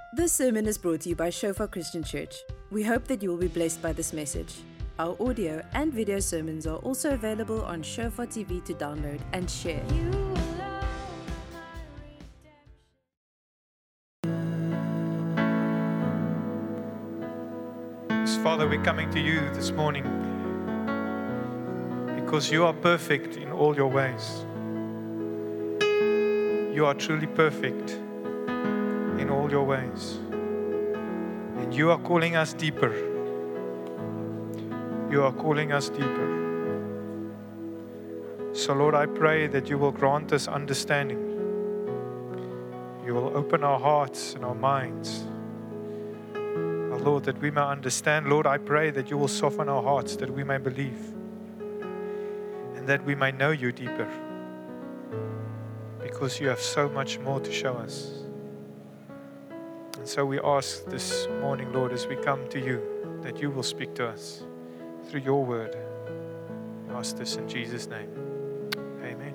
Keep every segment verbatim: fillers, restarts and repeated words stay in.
This sermon is brought to you by Shofar Christian Church. We hope that you will be blessed by this message. Our audio and video sermons are also available on Shofar T V to download and share. Father, we're coming to you this morning because you are perfect in all your ways. You are truly perfect in all your ways. And you are calling us deeper. You are calling us deeper. So Lord, I pray that you will grant us understanding. You will open our hearts and our minds. Oh Lord, that we may understand. Lord, I pray that you will soften our hearts, that we may believe. And that we may know you deeper. Because you have so much more to show us. And so we ask this morning, Lord, as we come to you, that you will speak to us through your word. We ask this in Jesus' name. Amen.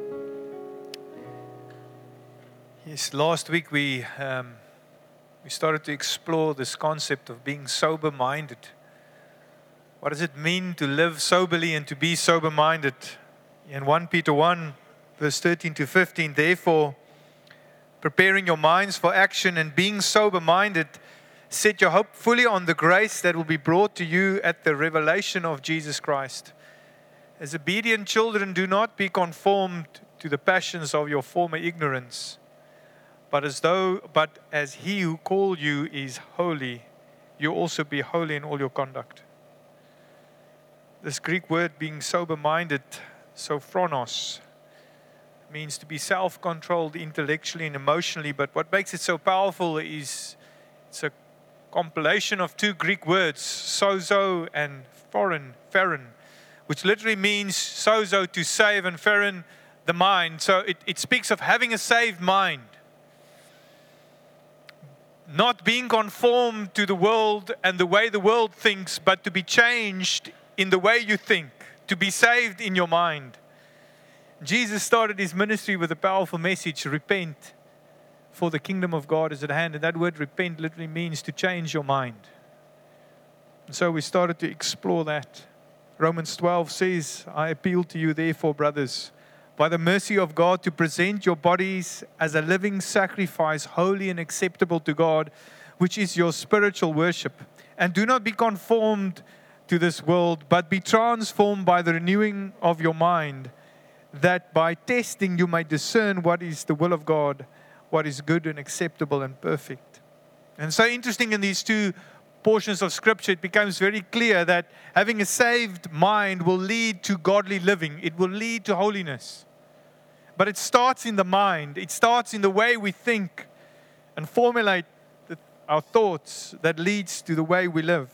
Yes, last week we um, we started to explore this concept of being sober-minded. What does it mean to live soberly and to be sober-minded? In First Peter one, verse thirteen to fifteen, therefore, preparing your minds for action and being sober-minded, set your hope fully on the grace that will be brought to you at the revelation of Jesus Christ. As obedient children, do not be conformed to the passions of your former ignorance, but as though, but as He who called you is holy, you also be holy in all your conduct. This Greek word, being sober-minded, sophronos, means to be self-controlled intellectually and emotionally. But what makes it so powerful is it's a compilation of two Greek words, sozo and phoron, pheron, which literally means sozo, to save, and pheron, the mind. So it, it speaks of having a saved mind. Not being conformed to the world and the way the world thinks, but to be changed in the way you think, to be saved in your mind. Jesus started his ministry with a powerful message, repent, for the kingdom of God is at hand. And that word repent literally means to change your mind. And so we started to explore that. Romans twelve says, I appeal to you therefore, brothers, by the mercy of God, to present your bodies as a living sacrifice, holy and acceptable to God, which is your spiritual worship. And do not be conformed to this world, but be transformed by the renewing of your mind, that by testing you may discern what is the will of God, what is good and acceptable and perfect. And so interesting, in these two portions of Scripture, it becomes very clear that having a saved mind will lead to godly living. It will lead to holiness. But it starts in the mind. It starts in the way we think and formulate the, our thoughts that leads to the way we live.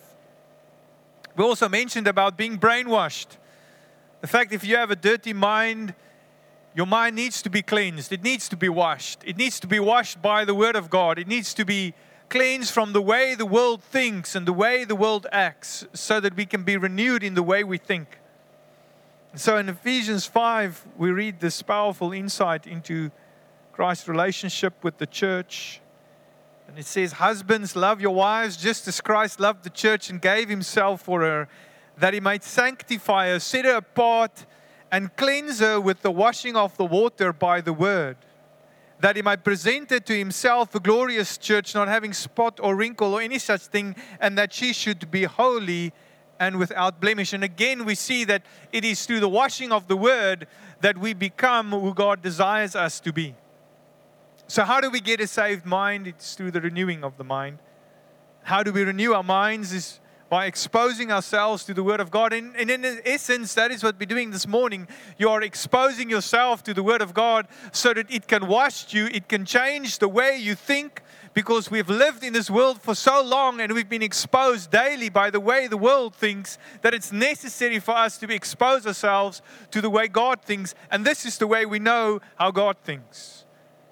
We also mentioned about being brainwashed. The fact, if you have a dirty mind, your mind needs to be cleansed. It needs to be washed. It needs to be washed by the Word of God. It needs to be cleansed from the way the world thinks and the way the world acts, so that we can be renewed in the way we think. So in Ephesians five, we read this powerful insight into Christ's relationship with the church. And it says, husbands, love your wives just as Christ loved the church and gave himself for her, that he might sanctify her, set her apart, and cleanse her with the washing of the water by the word, that he might present her to himself a glorious church, not having spot or wrinkle or any such thing, and that she should be holy and without blemish. And again, we see that it is through the washing of the word that we become who God desires us to be. So how do we get a saved mind? It's through the renewing of the mind. How do we renew our minds? Is by exposing ourselves to the Word of God. And, and in essence, that is what we're doing this morning. You are exposing yourself to the Word of God so that it can wash you, it can change the way you think, because we've lived in this world for so long and we've been exposed daily by the way the world thinks, that it's necessary for us to expose ourselves to the way God thinks. And this is the way we know how God thinks.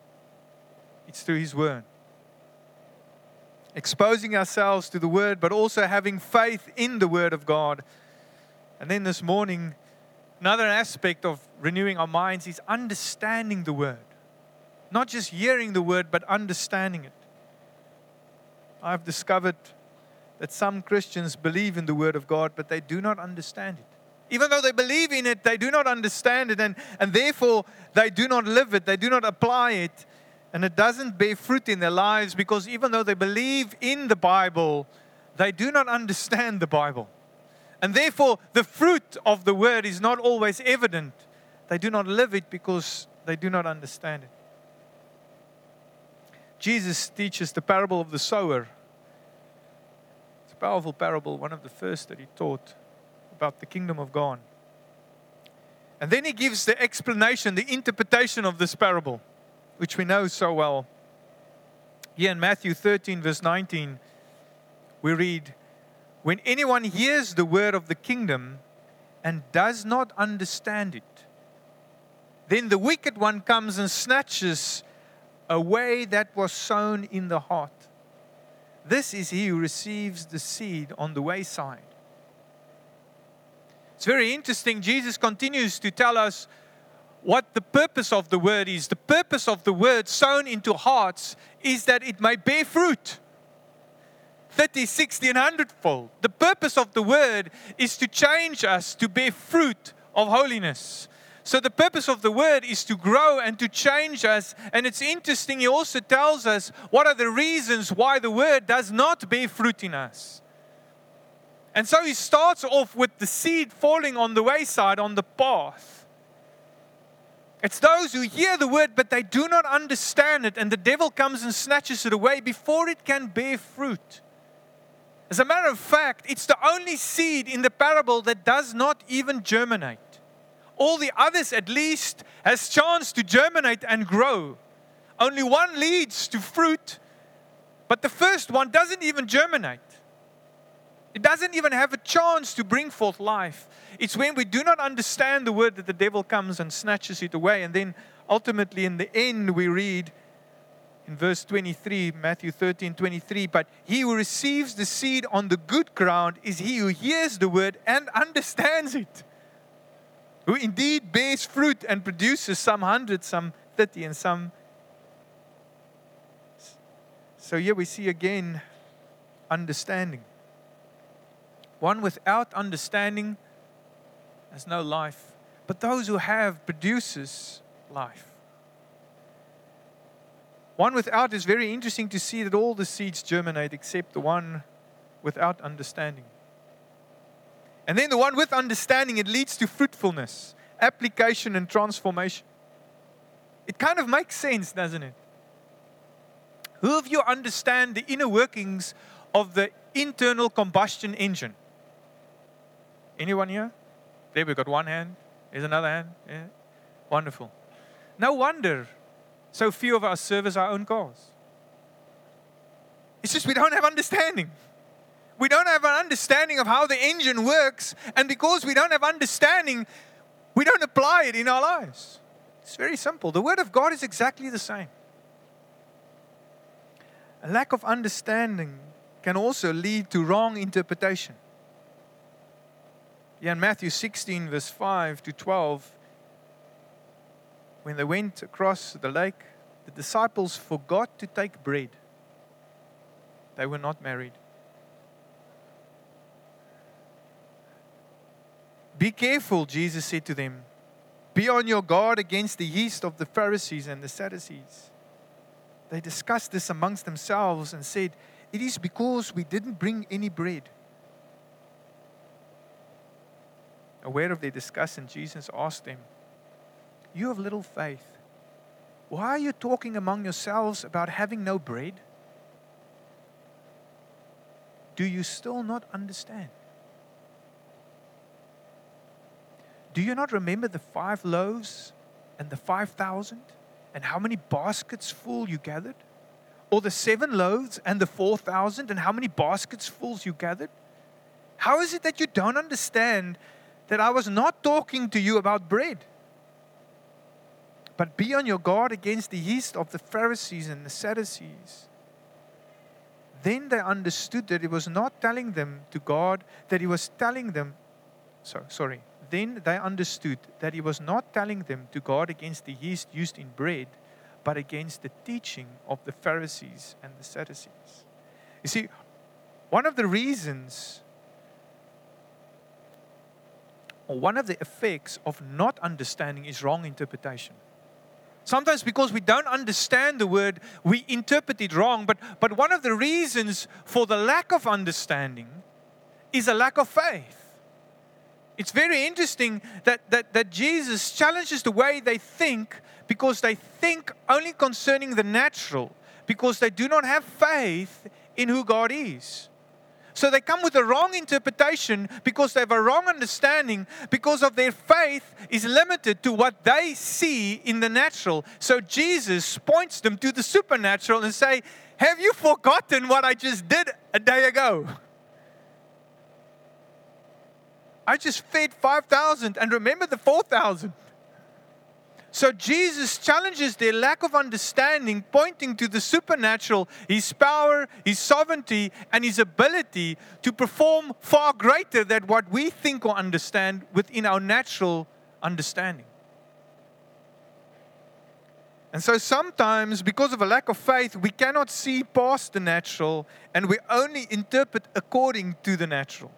It's through His Word. Exposing ourselves to the Word, but also having faith in the Word of God. And then this morning, another aspect of renewing our minds is understanding the Word. Not just hearing the Word, but understanding it. I've discovered that some Christians believe in the Word of God, but they do not understand it. Even though they believe in it, they do not understand it, and, and therefore they do not live it, they do not apply it, and it doesn't bear fruit in their lives, because even though they believe in the Bible, they do not understand the Bible. And therefore, the fruit of the Word is not always evident. They do not live it because they do not understand it. Jesus teaches the parable of the sower. It's a powerful parable, one of the first that he taught about the kingdom of God. And then he gives the explanation, the interpretation of this parable, which we know so well. Here in Matthew thirteen, verse nineteen, we read, "When anyone hears the word of the kingdom and does not understand it, then the wicked one comes and snatches away that was sown in the heart. This is he who receives the seed on the wayside." It's very interesting. Jesus continues to tell us what the purpose of the word is. The purpose of the word sown into hearts is that it may bear fruit. thirty, sixty, and one hundred fold. The purpose of the word is to change us to bear fruit of holiness. So the purpose of the word is to grow and to change us. And it's interesting, he also tells us what are the reasons why the word does not bear fruit in us. And so he starts off with the seed falling on the wayside, on the path. It's those who hear the word, but they do not understand it, and the devil comes and snatches it away before it can bear fruit. As a matter of fact, it's the only seed in the parable that does not even germinate. All the others, at least, has chance to germinate and grow. Only one leads to fruit, but the first one doesn't even germinate. It doesn't even have a chance to bring forth life. It's when we do not understand the word that the devil comes and snatches it away. And then ultimately in the end we read in verse twenty-three, Matthew thirteen, twenty-three, "But he who receives the seed on the good ground is he who hears the word and understands it, who indeed bears fruit and produces some hundred, some thirty, and some." So here we see again understanding. One without understanding has no life, but those who have produces life. One without is very interesting to see that all the seeds germinate except the one without understanding. And then the one with understanding, it leads to fruitfulness, application, and transformation. It kind of makes sense, doesn't it? Who of you understand the inner workings of the internal combustion engine? Anyone here? There, we've got one hand. There's another hand. Yeah. Wonderful. No wonder so few of us service our own cars. It's just we don't have understanding. We don't have an understanding of how the engine works, and because we don't have understanding, we don't apply it in our lives. It's very simple. The Word of God is exactly the same. A lack of understanding can also lead to wrong interpretation. Yeah, in Matthew sixteen, verse five to twelve, when they went across the lake, the disciples forgot to take bread. They were not married. "Be careful," Jesus said to them. "Be on your guard against the yeast of the Pharisees and the Sadducees." They discussed this amongst themselves and said, "It is because we didn't bring any bread." Aware of their discussion, Jesus asked them, "You have little faith. Why are you talking among yourselves about having no bread? Do you still not understand? Do you not remember the five loaves and the five thousand, and how many baskets full you gathered? Or the seven loaves and the four thousand, and how many baskets full you gathered? How is it that you don't understand that I was not talking to you about bread? But be on your guard against the yeast of the Pharisees and the Sadducees." Then they understood that he was not telling them to God, that he was telling them, sorry, sorry. Then they understood that he was not telling them to guard against the yeast used in bread, but against the teaching of the Pharisees and the Sadducees. You see, one of the reasons, or one of the effects of not understanding is wrong interpretation. Sometimes because we don't understand the word, we interpret it wrong. But, but one of the reasons for the lack of understanding is a lack of faith. It's very interesting that, that, that Jesus challenges the way they think, because they think only concerning the natural, because they do not have faith in who God is. So they come with a wrong interpretation because they have a wrong understanding, because of their faith is limited to what they see in the natural. So Jesus points them to the supernatural and say, have you forgotten what I just did a day ago? I just fed five thousand, and remember the four thousand. So Jesus challenges their lack of understanding, pointing to the supernatural, His power, His sovereignty, and His ability to perform far greater than what we think or understand within our natural understanding. And so sometimes, because of a lack of faith, we cannot see past the natural, and we only interpret according to the natural.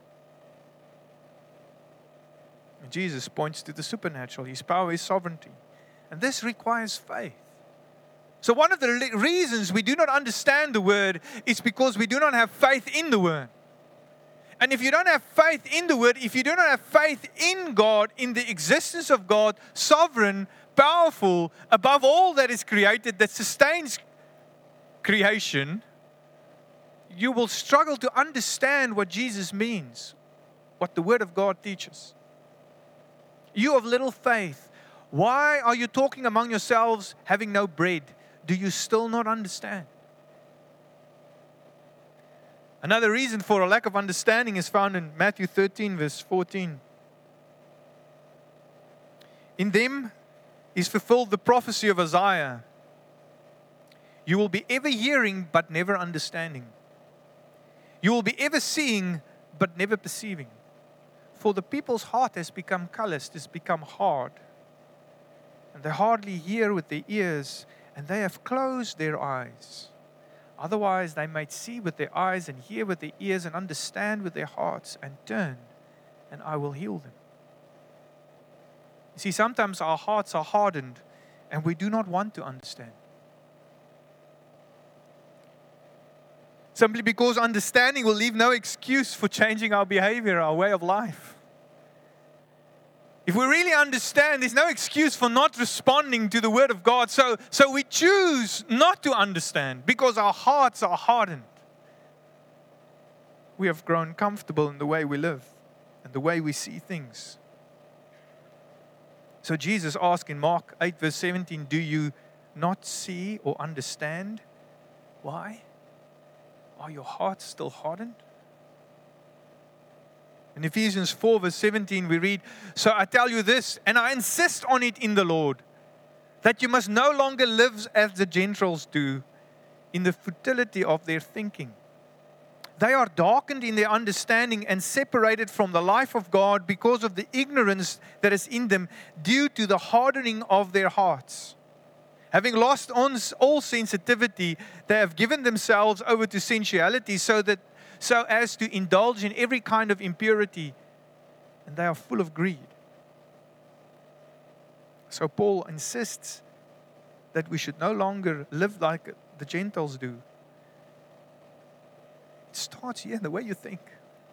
And Jesus points to the supernatural, His power, His sovereignty. And this requires faith. So one of the reasons we do not understand the word is because we do not have faith in the word. And if you don't have faith in the word, if you do not have faith in God, in the existence of God, sovereign, powerful, above all that is created, that sustains creation, you will struggle to understand what Jesus means, what the word of God teaches. You of little faith, why are you talking among yourselves, having no bread? Do you still not understand? Another reason for a lack of understanding is found in Matthew thirteen, verse fourteen. In them is fulfilled the prophecy of Isaiah. You will be ever hearing, but never understanding. You will be ever seeing, but never perceiving. For the people's heart has become calloused, has become hard. And they hardly hear with their ears, and they have closed their eyes. Otherwise, they might see with their eyes and hear with their ears and understand with their hearts and turn, and I will heal them. You see, sometimes our hearts are hardened, and we do not want to understand. Simply because understanding will leave no excuse for changing our behavior, our way of life. If we really understand, there's no excuse for not responding to the Word of God. So, so we choose not to understand because our hearts are hardened. We have grown comfortable in the way we live and the way we see things. So Jesus asked in Mark eight verse seventeen, do you not see or understand? Why? Are your hearts still hardened? In Ephesians four verse seventeen we read, so I tell you this, and I insist on it in the Lord, that you must no longer live as the Gentiles do, in the futility of their thinking. They are darkened in their understanding and separated from the life of God because of the ignorance that is in them due to the hardening of their hearts. Having lost all sensitivity, they have given themselves over to sensuality so that so as to indulge in every kind of impurity, and they are full of greed. So Paul insists that we should no longer live like the Gentiles do. It starts here in the way you think,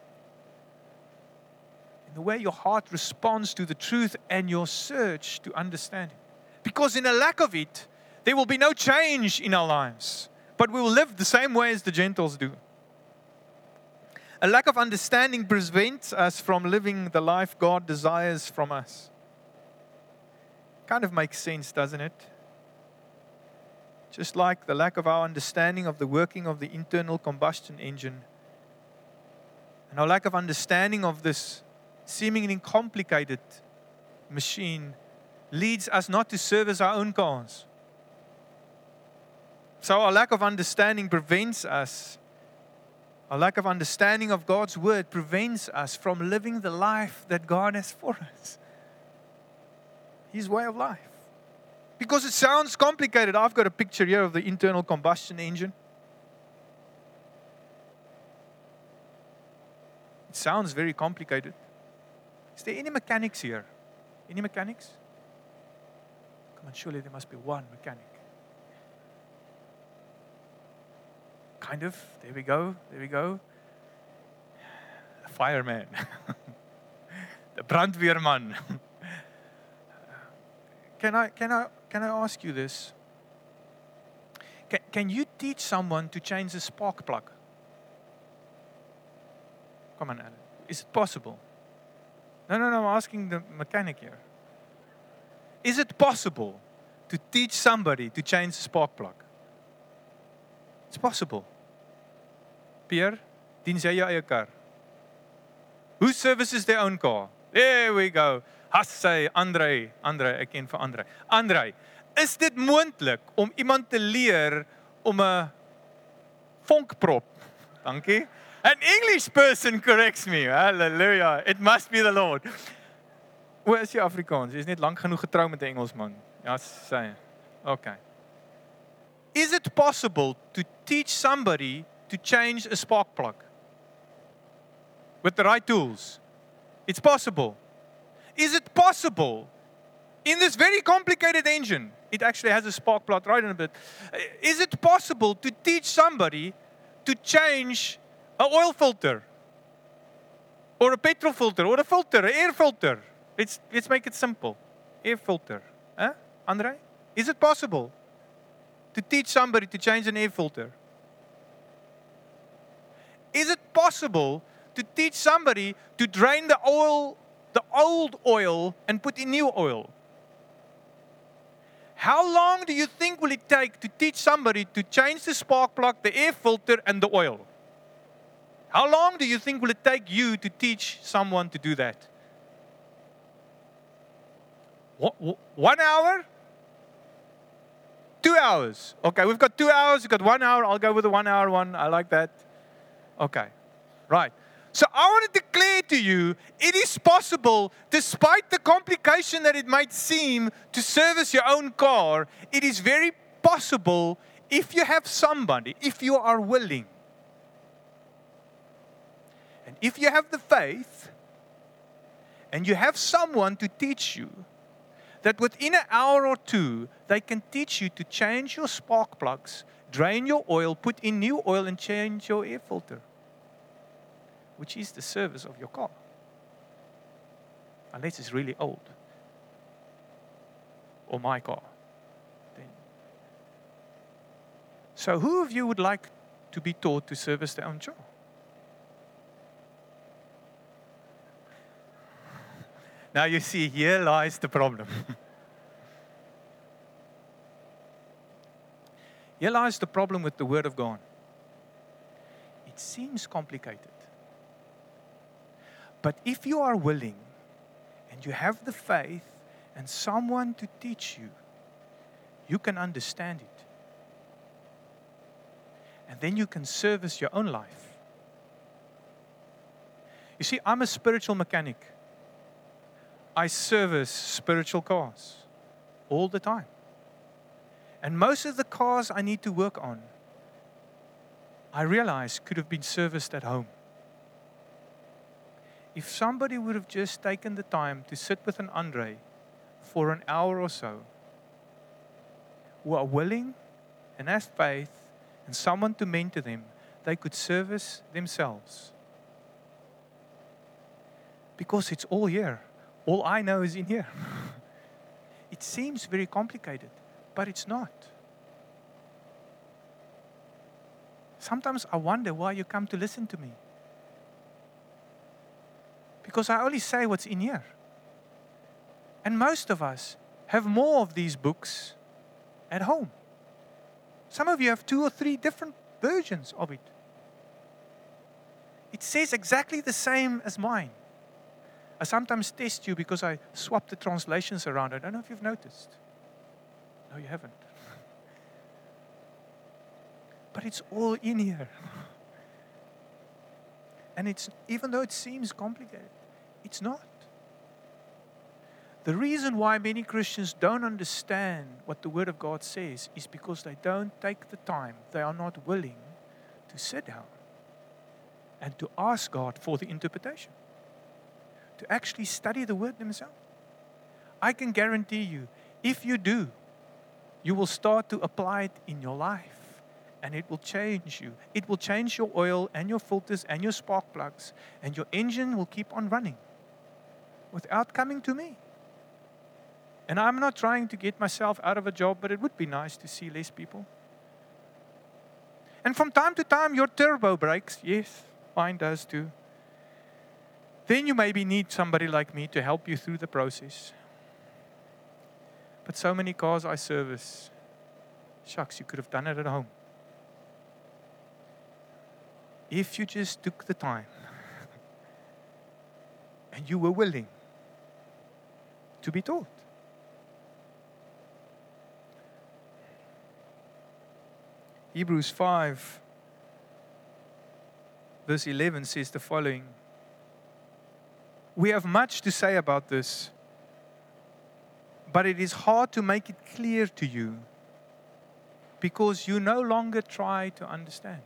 in the way your heart responds to the truth and your search to understand it. Because in a lack of it, there will be no change in our lives, but we will live the same way as the Gentiles do. A lack of understanding prevents us from living the life God desires from us. Kind of makes sense, doesn't it? Just like the lack of our understanding of the working of the internal combustion engine, and our lack of understanding of this seemingly complicated machine leads us not to service our own cause. So our lack of understanding prevents us Our lack of understanding of God's word prevents us from living the life that God has for us. His way of life. Because it sounds complicated. I've got a picture here of the internal combustion engine. It sounds very complicated. Is there any mechanics here? Any mechanics? Come on, surely there must be one mechanic. Kind of. There we go. There we go. A fireman. The brandweerman. Can I, can I, can I ask you this? Can, can you teach someone to change a spark plug? Come on, Alan. Is it possible? No, no, no. I'm asking the mechanic here. Is it possible to teach somebody to change a spark plug? It's possible. Pierre, dien jy jou eie kar? Who services their own car? There we go. Hassay, Andre, Andre, ek ken vir Andre. Andre, is dit moontlik om iemand te leer om 'n vonkprop? Dankie. An English person corrects me. Hallelujah. It must be the Lord. Hoe is jy Afrikaans? Jy is net lank genoeg getrou met 'n Engelsman. Ja, sê. Okay. Is it possible to teach somebody to change a spark plug with the right tools? It's possible. Is it possible in this very complicated engine? It actually has a spark plug right in a bit. Is it possible to teach somebody to change an oil filter or a petrol filter or a filter, an air filter? Let's, let's make it simple. Air filter. Huh? Andre? Is it possible to teach somebody to change an air filter? Is it possible to teach somebody to drain the oil, the old oil, and put in new oil? How long do you think will it take to teach somebody to change the spark plug, the air filter, and the oil? How long do you think will it take you to teach someone to do that? One hour? Two hours. Okay, we've got two hours, we've got one hour. I'll go with the one hour one. I like that. Okay, right. So I want to declare to you, it is possible, despite the complication that it might seem to service your own car, it is very possible if you have somebody, if you are willing, and if you have the faith, and you have someone to teach you, that within an hour or two, they can teach you to change your spark plugs, drain your oil, put in new oil, and change your air filter, which is the service of your car. Unless it's really old. Or my car. Then. So who of you would like to be taught to service their own car? Now you see, here lies the problem. Here lies the problem with the Word of God. It seems complicated. But if you are willing, and you have the faith, and someone to teach you, you can understand it. And then you can service your own life. You see, I'm a spiritual mechanic. I service spiritual cars all the time. And most of the cars I need to work on, I realize could have been serviced at home. If somebody would have just taken the time to sit with an Andre for an hour or so, who are willing and have faith and someone to mentor them, they could service themselves. Because it's all here. All I know is in here. It seems very complicated, but it's not. Sometimes I wonder why you come to listen to me. Because I only say what's in here. And most of us have more of these books at home. Some of you have two or three different versions of it. It says exactly the same as mine. I sometimes test you because I swap the translations around. I don't know if you've noticed. No, you haven't. But it's all in here. And it's, even though it seems complicated, it's not. The reason why many Christians don't understand what the Word of God says is because they don't take the time. They are not willing to sit down and to ask God for the interpretation, to actually study the word themselves. I can guarantee you, if you do, you will start to apply it in your life, and it will change you. It will change your oil and your filters and your spark plugs, and your engine will keep on running without coming to me. And I'm not trying to get myself out of a job, but it would be nice to see less people. And from time to time, your turbo breaks. Yes, mine does too. Then you maybe need somebody like me to help you through the process. But so many cars I service, shucks, you could have done it at home. If you just took the time and you were willing to be taught. Hebrews five, verse eleven says the following. We have much to say about this, but it is hard to make it clear to you because you no longer try to understand.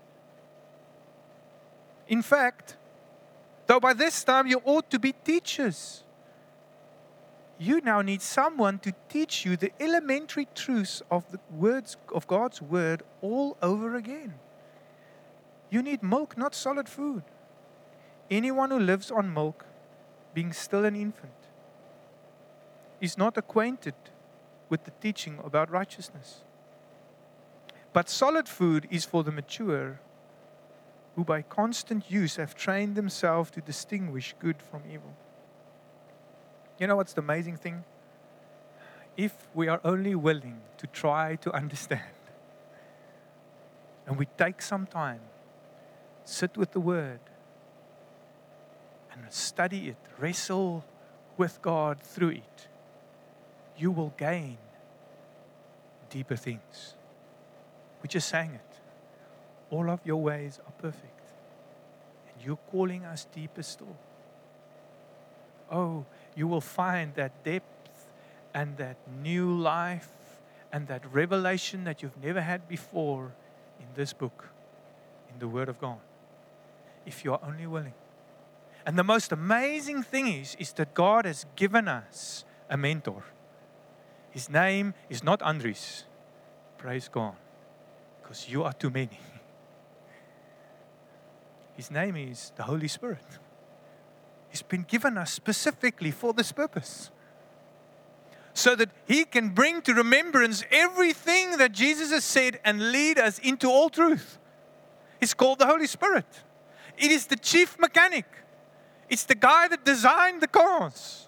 In fact, though by this time you ought to be teachers, you now need someone to teach you the elementary truths of the words of God's word all over again. You need milk, not solid food. Anyone who lives on milk, being still an infant, is not acquainted with the teaching about righteousness. But solid food is for the mature, who by constant use have trained themselves to distinguish good from evil. You know what's the amazing thing? If we are only willing to try to understand, and we take some time, sit with the Word, and study it, wrestle with God through it, you will gain deeper things. We just sang it. All of your ways are perfect. And you're calling us deeper still. Oh, you will find that depth and that new life and that revelation that you've never had before in this book, in the Word of God, if you are only willing. And the most amazing thing is, is that God has given us a mentor. His name is not Andries. Praise God. Because you are too many. His name is the Holy Spirit. He's been given us specifically for this purpose. So that He can bring to remembrance everything that Jesus has said and lead us into all truth. It's called the Holy Spirit. It is the chief mechanic. It's the guy that designed the cars.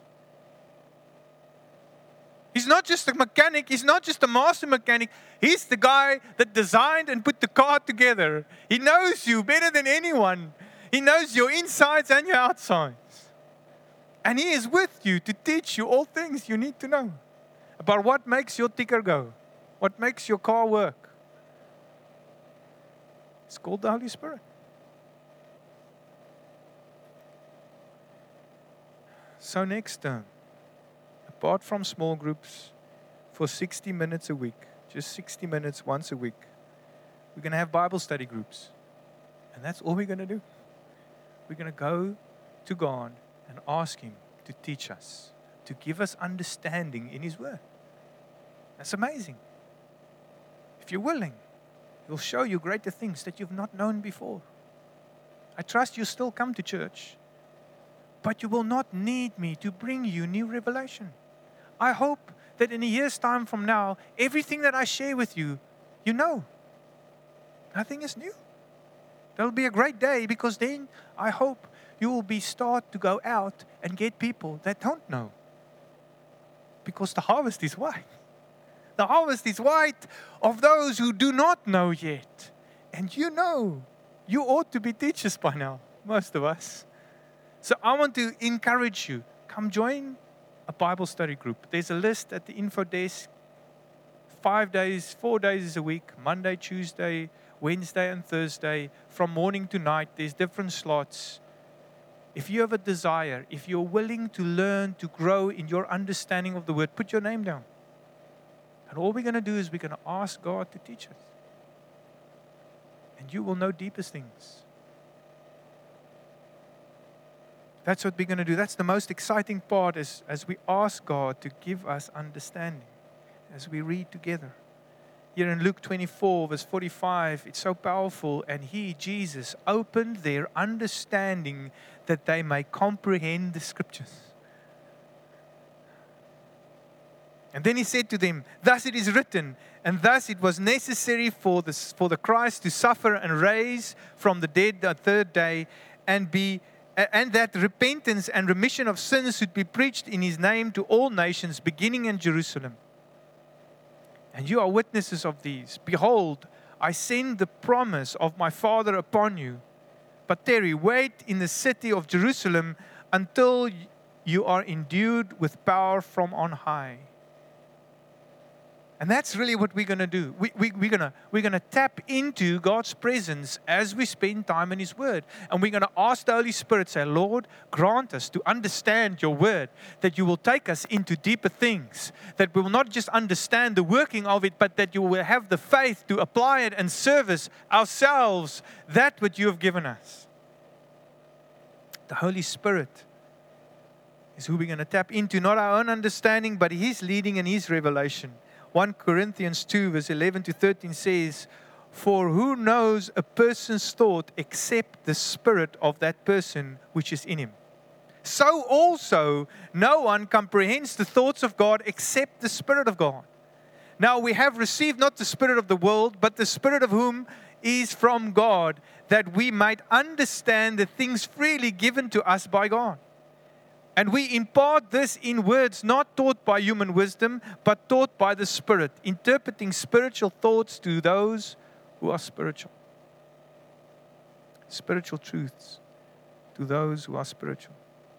He's not just a mechanic. He's not just a master mechanic. He's the guy that designed and put the car together. He knows you better than anyone. He knows your insides and your outsides. And He is with you to teach you all things you need to know about what makes your ticker go, what makes your car work. It's called the Holy Spirit. So next term, apart from small groups, for sixty minutes a week, just sixty minutes once a week, we're going to have Bible study groups. And that's all we're going to do. We're going to go to God and ask Him to teach us, to give us understanding in His Word. That's amazing. If you're willing, He'll show you greater things that you've not known before. I trust you still come to church, but you will not need me to bring you new revelation. I hope that in a year's time from now, everything that I share with you, you know. Nothing is new. That'll be a great day, because then I hope you will be start to go out and get people that don't know. Because the harvest is white. The harvest is white of those who do not know yet. And you know, you ought to be teachers by now, most of us. So I want to encourage you, come join a Bible study group. There's a list at the info desk. Five days, four days a week, Monday, Tuesday, Wednesday and Thursday, from morning to night. There's different slots. If you have a desire, if you're willing to learn, to grow in your understanding of the Word, put your name down. And all we're going to do is we're going to ask God to teach us. And you will know deepest things. That's what we're going to do. That's the most exciting part as, as we ask God to give us understanding as we read together. Here in Luke twenty-four, verse forty-five, it's so powerful. And He, Jesus, opened their understanding that they may comprehend the Scriptures. And then He said to them, thus it is written, and thus it was necessary for the, for the Christ to suffer and raise from the dead the third day, and be and that repentance and remission of sins should be preached in His name to all nations, beginning in Jerusalem. And you are witnesses of these. Behold, I send the promise of my Father upon you. But tarry, wait in the city of Jerusalem until you are endued with power from on high. And that's really what we're going to do. We, we, we're going we're gonna tap into God's presence as we spend time in His Word. And we're going to ask the Holy Spirit, say, Lord, grant us to understand your Word, that you will take us into deeper things, that we will not just understand the working of it, but that you will have the faith to apply it and service ourselves, that which you have given us. The Holy Spirit is who we're going to tap into, not our own understanding, but His leading and His revelation. First Corinthians two, verse eleven to thirteen says, for who knows a person's thought except the spirit of that person which is in him? So also no one comprehends the thoughts of God except the Spirit of God. Now we have received not the spirit of the world, but the Spirit of whom is from God, that we might understand the things freely given to us by God. And we impart this in words not taught by human wisdom, but taught by the Spirit, interpreting spiritual thoughts to those who are spiritual. Spiritual truths to those who are spiritual.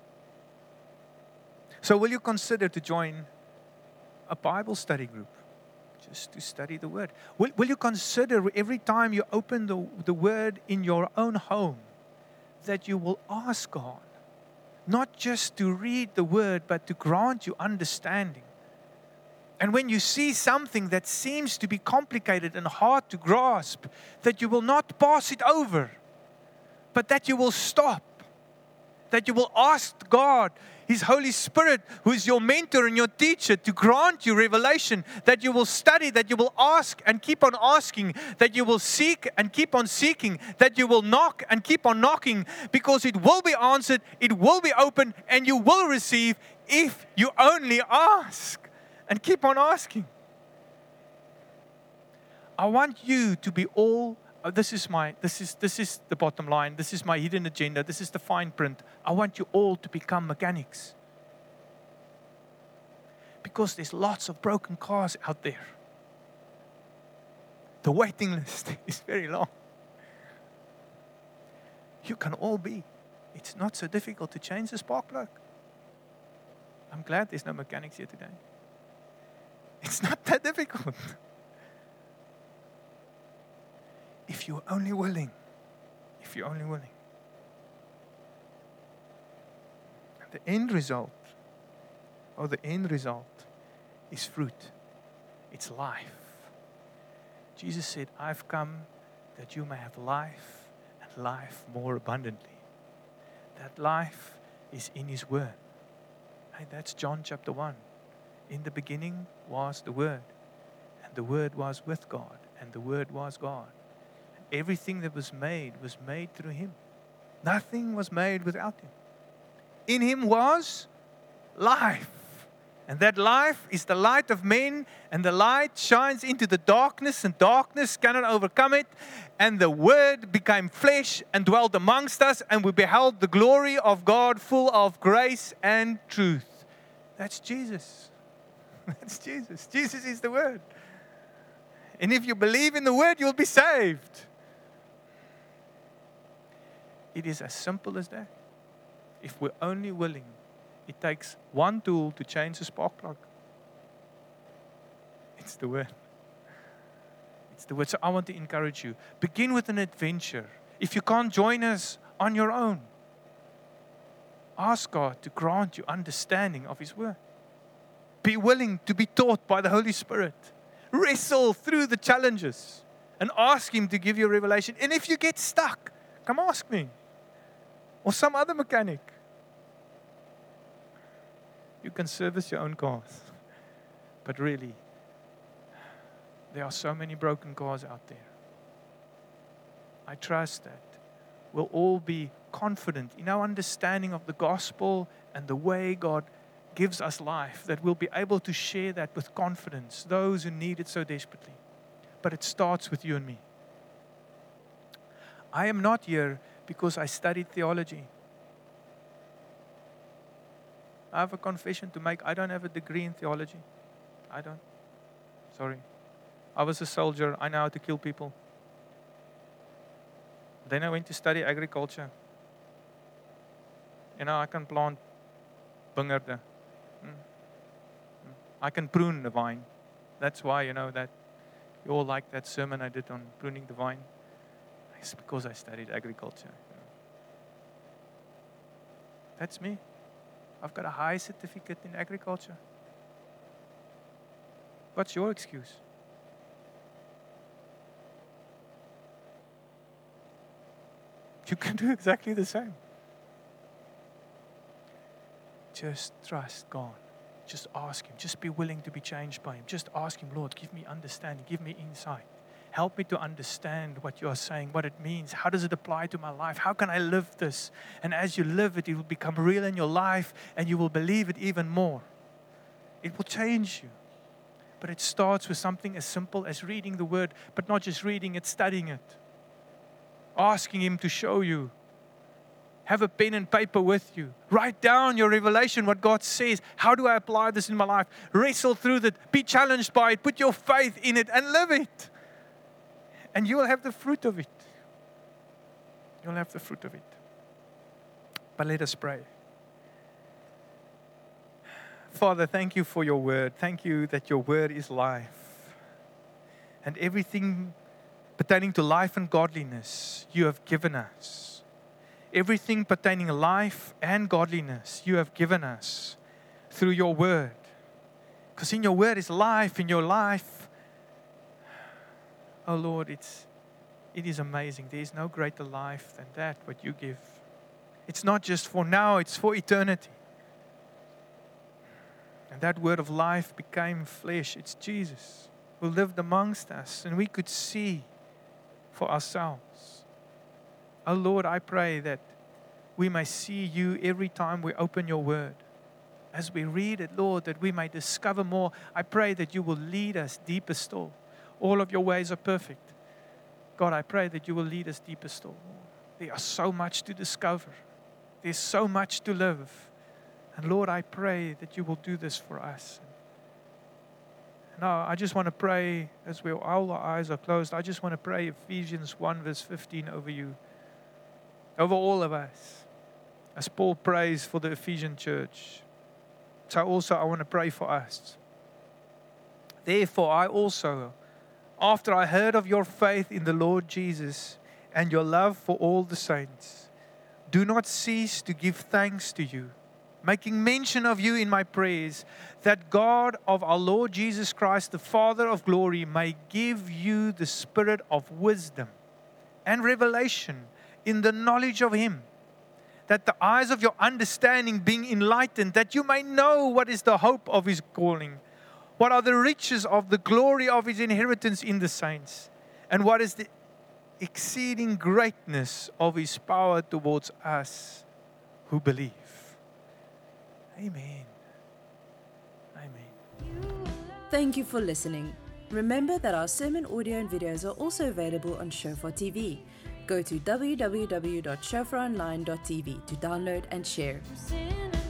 So will you consider to join a Bible study group? Just to study the Word. Will, will you consider every time you open the, the Word in your own home, that you will ask God, not just to read the Word, but to grant you understanding. And when you see something that seems to be complicated and hard to grasp, that you will not pass it over, but that you will stop. That you will ask God, His Holy Spirit, who is your mentor and your teacher, to grant you revelation. That you will study, that you will ask and keep on asking. That you will seek and keep on seeking. That you will knock and keep on knocking. Because it will be answered, it will be open, and you will receive if you only ask. And keep on asking. I want you to be all Oh, this is my, this is, this is the bottom line. This is my hidden agenda. This is the fine print. I want you all to become mechanics. Because there's lots of broken cars out there. The waiting list is very long. You can all be. It's not so difficult to change the spark plug. I'm glad there's no mechanics here today. It's not that difficult. If you're only willing, if you're only willing. And the end result, or the end result, is fruit. It's life. Jesus said, I've come that you may have life, and life more abundantly. That life is in His Word. Hey, that's John chapter one. In the beginning was the Word, and the Word was with God, and the Word was God. Everything that was made was made through Him. Nothing was made without Him. In Him was life. And that life is the light of men, and the light shines into the darkness, and darkness cannot overcome it. And the Word became flesh and dwelt amongst us, and we beheld the glory of God full of grace and truth. That's Jesus. That's Jesus. Jesus is the Word. And if you believe in the Word, you'll be saved. It is as simple as that. If we're only willing, it takes one tool to change the spark plug. It's the Word. It's the Word. So I want to encourage you. Begin with an adventure. If you can't join us on your own, ask God to grant you understanding of His Word. Be willing to be taught by the Holy Spirit. Wrestle through the challenges and ask Him to give you a revelation. And if you get stuck, come ask me or some other mechanic. You can service your own cars. But really, there are so many broken cars out there. I trust that we'll all be confident in our understanding of the gospel and the way God gives us life, that we'll be able to share that with confidence, those who need it so desperately. But it starts with you and me. I am not here because I studied theology. I have a confession to make. I don't have a degree in theology. I don't. Sorry. I was a soldier. I know how to kill people. Then I went to study agriculture. You know, I can plant bungerde. I can prune the vine. That's why, you know, that you all like that sermon I did on pruning the vine. It's because I studied agriculture. You know. That's me. I've got a high certificate in agriculture. What's your excuse? You can do exactly the same. Just trust God. Just ask Him. Just be willing to be changed by Him. Just ask Him, Lord, give me understanding. Give me insight. Help me to understand what you are saying, what it means. How does it apply to my life? How can I live this? And as you live it, it will become real in your life and you will believe it even more. It will change you. But it starts with something as simple as reading the Word, but not just reading it, studying it. Asking Him to show you. Have a pen and paper with you. Write down your revelation, what God says. How do I apply this in my life? Wrestle through that. Be challenged by it. Put your faith in it and live it. And you will have the fruit of it. You'll have the fruit of it. But let us pray. Father, thank you for your word. Thank you that your word is life. And everything pertaining to life and godliness you have given us. Everything pertaining to life and godliness you have given us through your word. Because in your word is life. In your life, oh Lord, it's it is amazing. There is no greater life than that, what you give. It's not just for now, it's for eternity. And that word of life became flesh. It's Jesus who lived amongst us, and we could see for ourselves. Oh Lord, I pray that we may see you every time we open your word. As we read it, Lord, that we may discover more. I pray that you will lead us deeper still. All of your ways are perfect. God, I pray that you will lead us deeper still. There is so much to discover. There's so much to live. And Lord, I pray that you will do this for us. Now, I just want to pray, as we all our eyes are closed, I just want to pray Ephesians one verse fifteen over you, over all of us, as Paul prays for the Ephesian church. So also I want to pray for us. Therefore, I also, after I heard of your faith in the Lord Jesus and your love for all the saints, do not cease to give thanks to you, making mention of you in my prayers, that God of our Lord Jesus Christ, the Father of glory, may give you the spirit of wisdom and revelation in the knowledge of Him, that the eyes of your understanding being enlightened, that you may know what is the hope of His calling, what are the riches of the glory of His inheritance in the saints, and what is the exceeding greatness of His power towards us who believe. Amen. Amen. Thank you for listening. Remember that our sermon audio and videos are also available on Shofar T V. Go to w w w dot shofar online dot t v to download and share.